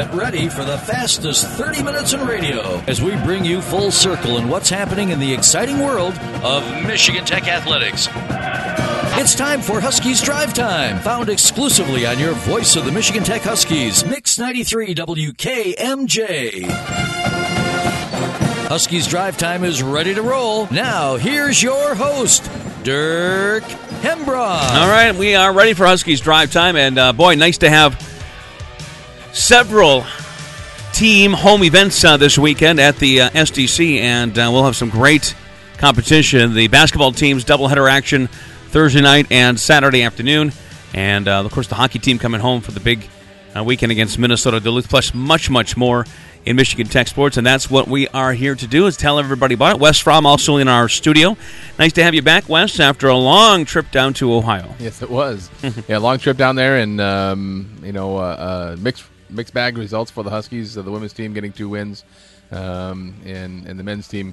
Get ready for the fastest 30 minutes in radio as we bring you full circle in what's happening in the exciting world of Michigan Tech athletics. It's time for Huskies Drive Time, found exclusively on your voice of the Michigan Tech Huskies, Mix 93 WKMJ. Huskies Drive Time is ready to roll. Now, here's your host, Dirk Hembrough. All right, we are ready for Huskies Drive Time, and boy, nice to have several team home events this weekend at the SDC, and we'll have some great competition. The basketball team's doubleheader action Thursday night and Saturday afternoon, and of course the hockey team coming home for the big weekend against Minnesota Duluth, plus much, much more in Michigan Tech sports, and that's what we are here to do, is tell everybody about it. Wes Fromm also in our studio. Nice to have you back, Wes, after a long trip down to Ohio. Yes, it was. Yeah, long trip down there, and mixed bag results for the Huskies. The women's team getting 2 wins, and the men's team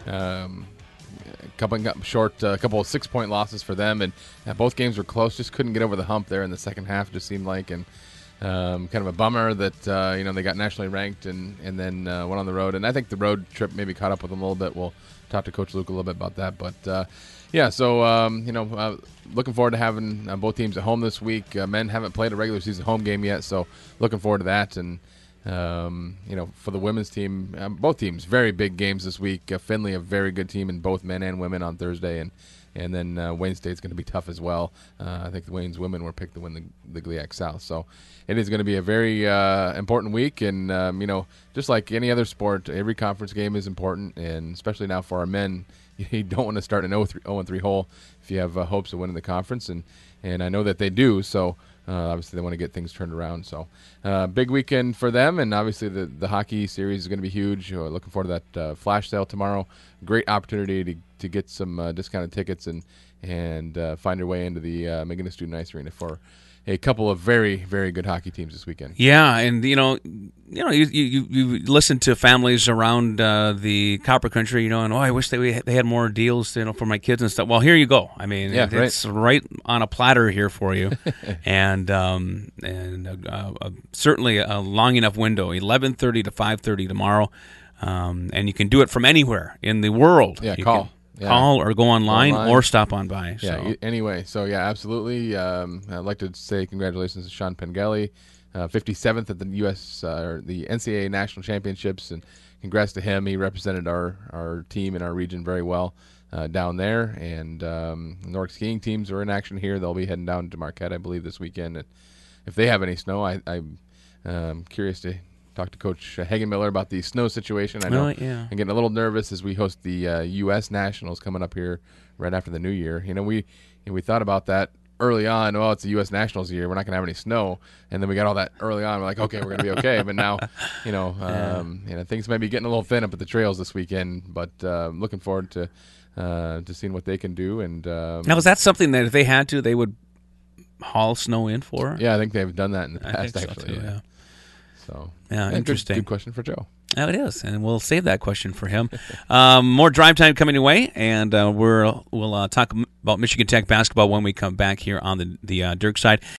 couple of 6-point losses for them, and both games were close. Just couldn't get over the hump there in the second half. It just seemed like, and kind of a bummer that they got nationally ranked and then went on the road. And I think the road trip maybe caught up with them a little bit. We'll talk to Coach Luke a little bit about that. But looking forward to having both teams at home this week. Men haven't played a regular season home game yet, so looking forward to that. And for the women's team, both teams, very big games this week. Findlay, a very good team in both men and women on Thursday, and then Wayne State's going to be tough as well. I think the Wayne's women were picked to win the GLIAC South. So it is going to be a very important week, and just like any other sport, every conference game is important, and especially now for our men, you don't want to start an 0-3 hole if you have hopes of winning the conference, and I know that they do. So obviously they want to get things turned around. So big weekend for them, and obviously the hockey series is going to be huge. Looking forward to that flash sale tomorrow. Great opportunity to get some discounted tickets and find your way into the McGinnis Student Ice Arena for a couple of very, very good hockey teams this weekend. Yeah, and you listen to families around the Copper Country, and I wish they had more deals, for my kids and stuff. Well, here you go. I mean, it's right on a platter here for you, and certainly a long enough window, 11:30 to 5:30 tomorrow, and you can do it from anywhere in the world. Yeah, you call. Call or go online or stop on by. Yeah, anyway, absolutely. I'd like to say congratulations to Sean Pengelly, 57th at the U.S. Or the NCAA National Championships, and congrats to him. He represented our team in our region very well down there, and Nordic skiing teams are in action here. They'll be heading down to Marquette, I believe, this weekend. And if they have any snow, I'm curious to talk to Coach Hagenmiller about the snow situation. I know I'm getting a little nervous as we host the U.S. Nationals coming up here right after the New Year. We thought about that early on. Well, it's the U.S. Nationals year. We're not going to have any snow. And then we got all that early on. We're like, okay, we're going to be okay. But now, things may be getting a little thin up at the trails this weekend. But looking forward to seeing what they can do. And now, is that something that if they had to, they would haul snow in for? Yeah, I think they've done that in the past, I think actually. So too, yeah. So interesting. Good question for Joe. Oh, it is, and we'll save that question for him. More drive time coming your way, and we'll talk about Michigan Tech basketball when we come back here on the Dirk side.